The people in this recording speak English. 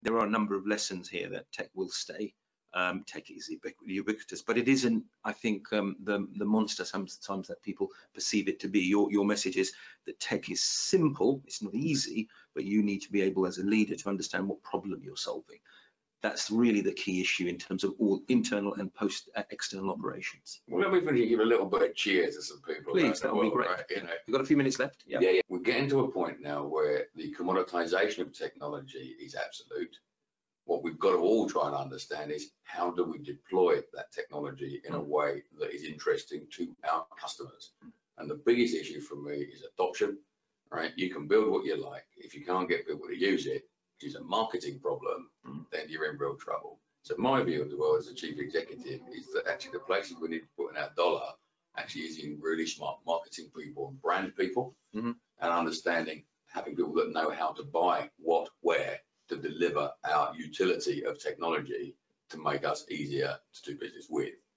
there are a number of lessons here that tech will stay. Tech is ubiquitous, but it isn't, I think, the monster sometimes that people perceive it to be. Your message is that tech is simple, it's not easy, but you need to be able as a leader to understand what problem you're solving. That's really the key issue in terms of all internal and external operations. Well, let me finish and give a little bit of cheer to some people. Please, that would be great. Right? You know, You've got a few minutes left. Yeah. We're getting to a point now where the commoditization of technology is absolute. What we've got to all try and understand is how do we deploy that technology in a way that is interesting to our customers. And the biggest issue for me is adoption. Right? You can build what you like. If you can't get people to use it, which is a marketing problem, then you're in real trouble. So my view of the world as a chief executive is that actually the places we need to put in our dollar actually is in really smart marketing people and brand people, and understanding, having people that know how to buy what, where, to deliver our utility of technology to make us easier to do business with.